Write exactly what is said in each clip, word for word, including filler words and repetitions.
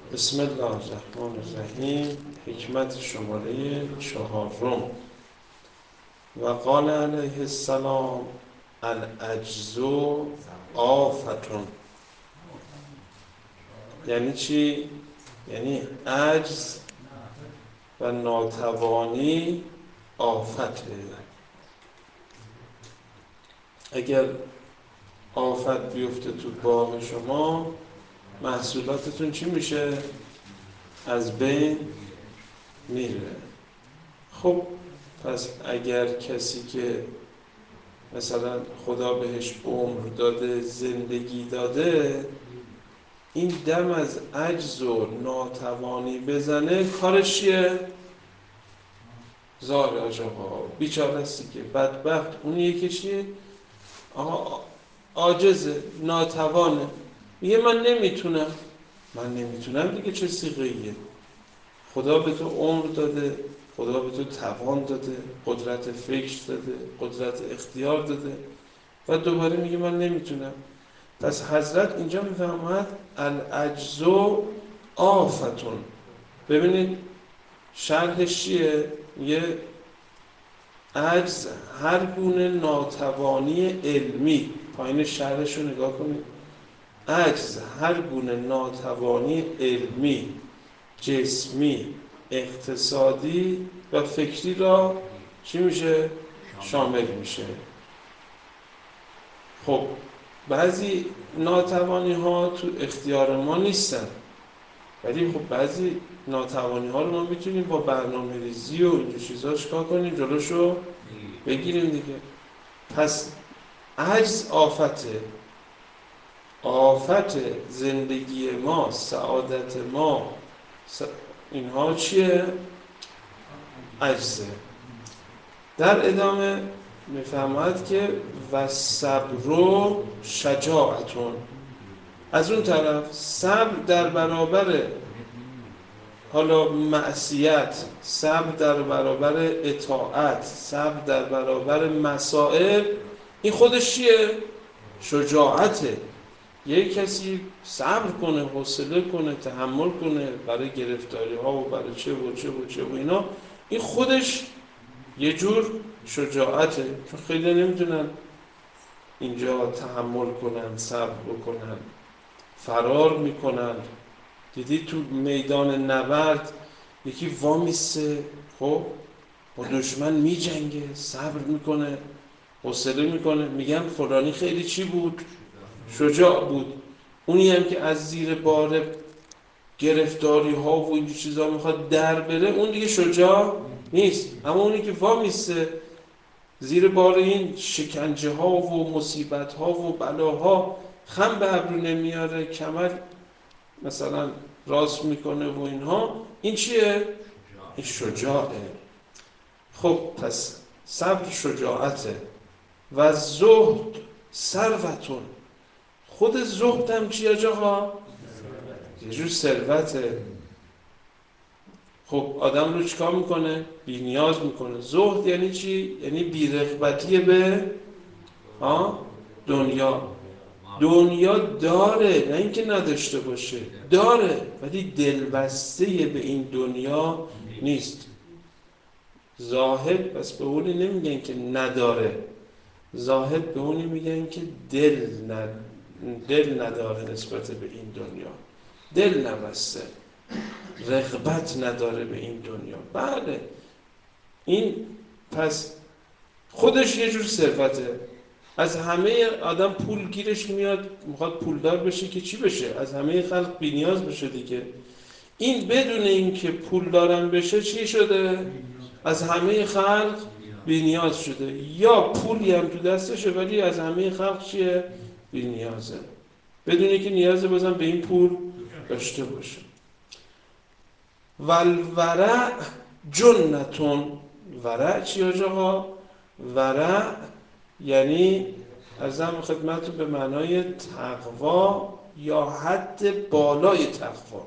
بسم الله الرحمن الرحیم. حکمت شماره چهارم. و قال علیه السلام العجز آفتون. یعنی چی؟ یعنی عجز و ناتوانی آفته. اگر آفت بیفته تو باغ شما، محصولاتتون چی میشه؟ از بین میره. خب پس اگر کسی که مثلا خدا بهش عمر داده، زندگی داده، این دم از عجز و ناتوانی بزنه، کارش چیه؟ زار آقا بیچاره هستی که بدبخت. اون یکی چیه؟ آقا عاجزه، ناتوانه، میگه من نمیتونم. من نمیتونم دیگه چه صیغه‌ایه؟ خدا به تو عمر داده، خدا به تو توان داده، قدرت فکر داده، قدرت اختیار داده، و دوباره میگه من نمیتونم. پس حضرت اینجا میفهمد العجز آفتون. ببینید شرحش چیه؟ یه عجز، هر گونه ناتوانی علمی. پایین شرحش رو نگاه کنید. عجز، هر گونه ناتوانی علمی، جسمی، اقتصادی و فکری را چی میشه؟ شامل میشه. خب بعضی ناتوانی ها تو اختیار ما نیستن، ولی خب بعضی ناتوانی ها رو ما میتونیم با برنامه ریزی و اینجور چیزا چیکار کنیم؟ جلوشو بگیریم دیگه. پس عجز آفته. آفت زندگی ما، سعادت ما، اینها چیه؟ عجزه. در ادامه میفهمد که و صبر و شجاعتون. از اون طرف صبر در برابر حالا معصیت، صبر در برابر اطاعت، صبر در برابر مسائل، این خودش چیه؟ شجاعته. یک کسی صبر کنه، حوصله کنه، تحمل کنه برای گرفتاری ها و برای چه و چه و چه و اینا، این خودش یه جور شجاعته. چون خیلی نمیتونن اینجا تحمل کنن، صبر بکنن، فرار میکنن. دیدی تو میدان نبرد یکی وامیسته، خب با دشمن میجنگه، صبر میکنه، حوصله میکنه، میگن فلانی خیلی چی بود؟ شجاع بود. اونی هم که از زیر بار گرفتاری ها و این چیزا میخواد در بره، اون دیگه شجاع نیست. اما اونی که وامیسته زیر بار این شکنجه ها و مصیبت ها و بلاها، خم به ابرو نمیاره، کمر مثلا راست میکنه و اینها، این چیه؟ این شجاعه. خب پس صبر شجاعته. و زهد ثروتون. خود زهد هم چیه آقا؟ یه جور ثروته. خب آدم رو چیکار میکنه؟ بی نیاز میکنه. زهد یعنی چی؟ یعنی بی‌رغبتی به ها دنیا. دنیا داره، نه اینکه نداشته باشه، داره، ولی دلبسته به این دنیا نیست. زاهد پس به اونی نمیگن که نداره، زاهد به اونی میگن که دل ند... دل نداره نسبت به این دنیا، دل نبسته، رغبت نداره به این دنیا. بله این پس خودش یه جور ثروته. از همه آدم پول گیرش میاد، میخواد پولدار بشه که چی بشه؟ از همه خلق بی نیاز بشه دیگه. این بدون اینکه پول دارن بشه چی شده؟ از همه خلق بی نیاز شده. یا پولی هم تو دستشه ولی از همه خلق چیه؟ بی نیازه، بدون اینکه نیاز بازم به این پول داشته باشه. والورع جنتون. ورع چی آقا؟ ورع یعنی ارزم خدمتتون به معنای تقوا یا حد بالای تقوا.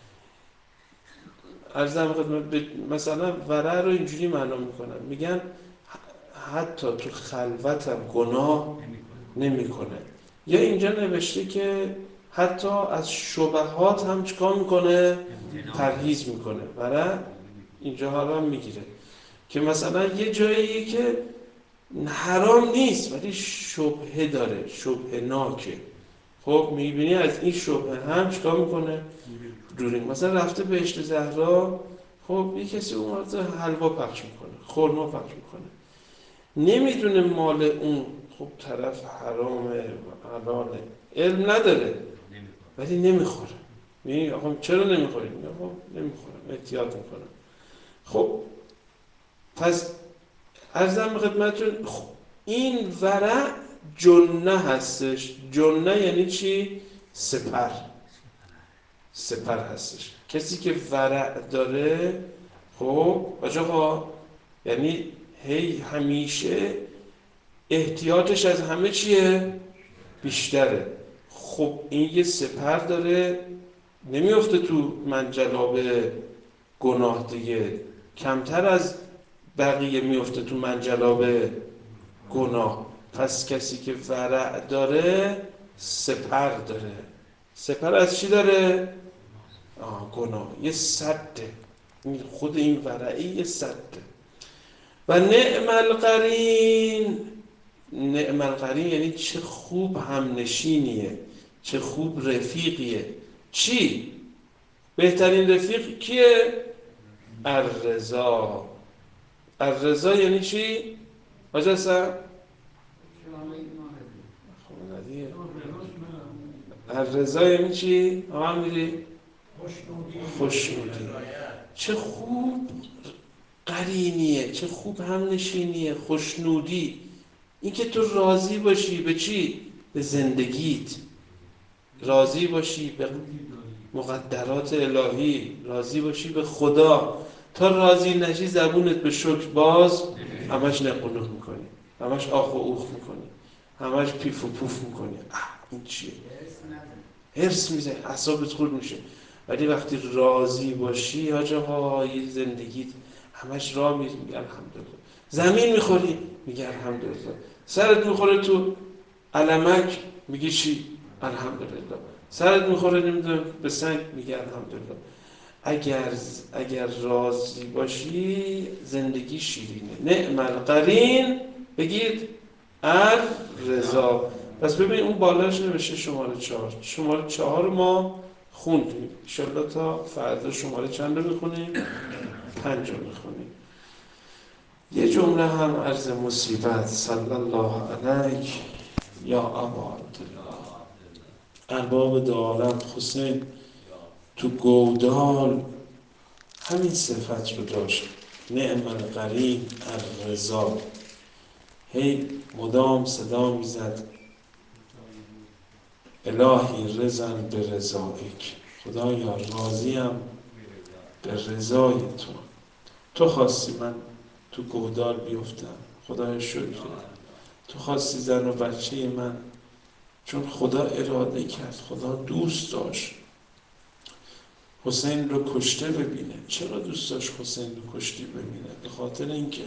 ارزم خدمت مثلا ورع رو اینجوری معنا میکنن، میگن حتی تو خلوتم گناه نمیکنه. یا اینجا نوشته که حتی از شبهات هم چیکار میکنه؟ پرهیز میکنه. برای اینجا حالا میگیره که مثلا یه جایی که حرام نیست ولی شبهه داره، شبهه ناکه، خب میبینی از این شبهه هم چیکار میکنه؟ دوری. مثلا رفته بهشت زهرا، خب یه کسی اومده حلوا پخش میکنه، خرما پخش میکنه، نمیدونه مال اون خب طرف حرامه حلاله، علم نداره ولی نمیخوره. میگه آقا چرا نمیخوری؟ میگه آقا نمیخورم، احتیاط میکنم. خب پس عرضم به خدمتتون این ورع جنه هستش. جنه یعنی چی؟ سپر. سپر هستش. کسی که ورع داره، خب آقا یعنی هی همیشه احتیاطش از همه چیه؟ بیشتره. خب این یه سپر داره، نمیفته تو منجلاب گناه دیگه، کمتر از بقیه میفته تو منجلاب گناه. پس کسی که ورع داره سپر داره. سپر از چی داره؟ آه گناه. یه سده، خود این ورعی یه سده. و نعم القرین، نعم القرین یعنی چه خوب همنشینیه، چه خوب رفیقیه. چی؟ بهترین رفیق کیه؟ الرضا. الرضا یعنی چی؟ حاج حسن؟ خب ندیه. الرضا یعنی چی؟ آقا میری؟ خوشنودی. چه خوب قرینیه، چه خوب همنشینیه، خوشنودی. این که تو راضی باشی به چی؟ به زندگیت، راضی باشی به مقدرات الهی، راضی باشی به خدا. تا راضی نشی زبونت به شکر باز، همش نقنق میکنی، همش آخ و اوخ میکنی، همش پیف و پوف میکنی. اه این چیه؟ هرس میزنی، اعصابت خورد میشه. ولی وقتی راضی باشی حاج آقا یه زندگیت همش راه میری، میگه الحمدلله. زمین میخوری، میگه الحمدلله. سرت میخوره تو علمک، میگه چی؟ الحمدلله. سرت میخوره نمیدونم به سنگ، میگه الحمدلله. اگر اگر راضی باشی زندگی شیرینه. نعم القرین بگید الرضا. پس ببین اون بالاش نوشته شماره چهار. شماره چهار ما خوندیم، انشالله تا فردا شماره چند رو بخونیم؟ پنج رو بخونیم. یه جمله هم عرض مصیبت. صلی الله علیک یا ابا عبدالله. ارباب دو عالم حسین تو گودال همین صفت رو داشت. نعم القرین الرضا. هی مدام صدا میزد الهی رضن به رضایک، خدایا راضیم به رضای تو. تو خواستی من تو گودال بیفتم، خدای شکر. تو خواستی زن و بچه من، چون خدا اراده کرد، خدا دوست داشت حسین رو کشته ببینه. چرا دوست داشت حسین رو کشته ببینه؟ به خاطر اینکه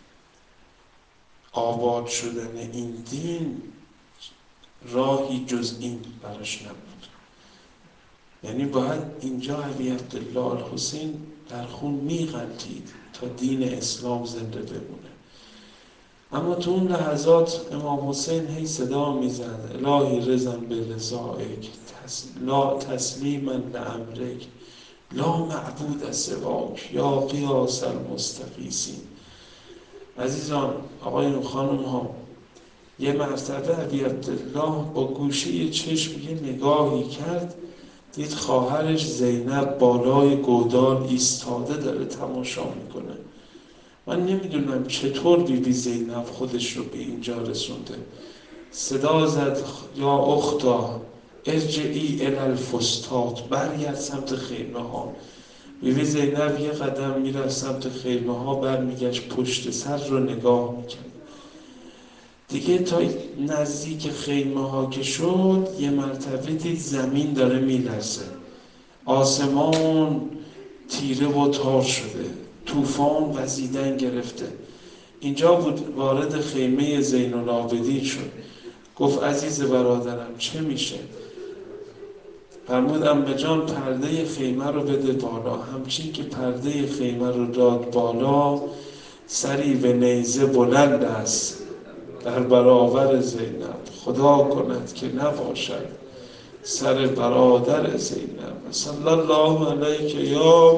آباد شدن این دین راهی جز این براش نبود. یعنی باید اینجا علی عبدالله الحسین در خون میغلطید تا دین اسلام زنده بمونه. اما تو اون لحظات امام حسین هی صدا میزد الهی رضا به رضایک، لا تسلیما لامرک، لا معبود سواک، یا قیاس المستغیثین. عزیزان، آقایون، خانم ها، یه مرتبه علی عبدالله با گوشه چشم یه نگاهی کرد، دید خواهرش زینب بالای گودال ایستاده داره تماشا میکنه. من نمیدونم چطور بی بی زینب خودش رو به اینجا رسونده. صدا زد یا اختا ارجعی الی الفستات، برگرد سمت خیمه ها. بی بی زینب یه قدم میرفت سمت خیمه ها، برمیگشت پشت سر رو نگاه میکرد. دیگه تا نزدیک خیمه ها که شد، یه مرتبه دید زمین داره میلرزه، آسمان تیره و تار شده، طوفان وزیدن گرفته. اینجا بود وارد خیمه زین العابدین شد. گفت عزیز برادرم چه میشه؟ فرمود عمه جان پرده خیمه رو بده بالا. همچین که پرده خیمه رو داد بالا، سری به نیزه بلند است در برابر زینب. خدا کند که نباشد سر برادر زینب. صلی الله علیک یا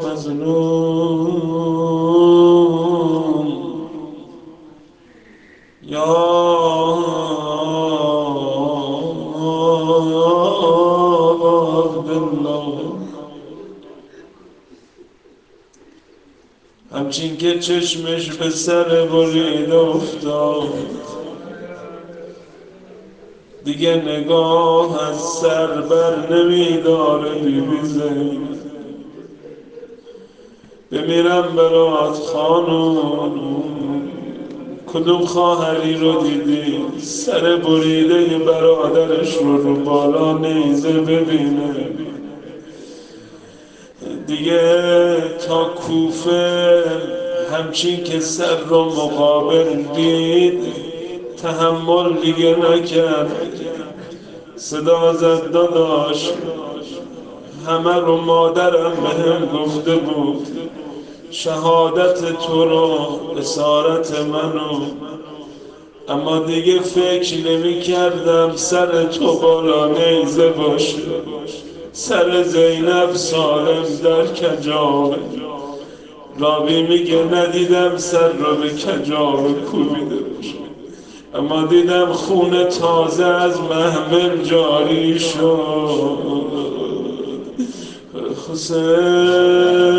مظنون یا عبدالله. همچین که چشمش به سر برید افتاد، دیگه نگاه از سر بر نمیداره. بی بی زینب بمیرم برات خانم، کدوم خواهری رو دیدی سر بریده برادرش رو رو بالا نیزه ببینه؟ دیگه تا کوفه همچین که سر رو مقابل دید تحمل دیگه نکرد، صدا زد داداش همه رو مادرم بهم گفته بود، شهادت تو رو اسارت منو، اما دیگه فکر نمی کردم سر تو بالا نیزه باشه. سر زینب سالم در کجاوه. راوی میگه ندیدم سر رو به کجاوه کوبیده باشه، اما دیدم خون تازه از محمل جاری شد. حسین